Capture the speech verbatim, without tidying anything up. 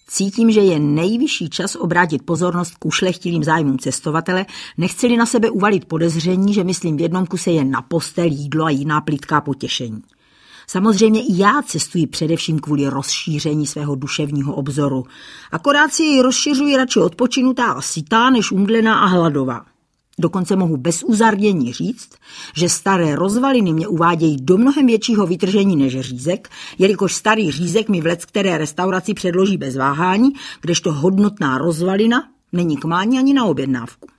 Cítím, že je nejvyšší čas obrátit pozornost k ušlechtilým zájmům cestovatele, nechci-li na sebe uvalit podezření, že myslím v jednom kuse jen na postel, jídlo a jiná plitká potěšení. Samozřejmě i já cestuji především kvůli rozšíření svého duševního obzoru. Akorát si jej rozšiřuji radši odpočinutá a sytá, než umdlená a hladová. Dokonce mohu bez uzardění říct, že staré rozvaliny mě uvádějí do mnohem většího vytržení než řízek, jelikož starý řízek mi v leckteré restauraci předloží bez váhání, kdežto hodnotná rozvalina není k mání ani na objednávku.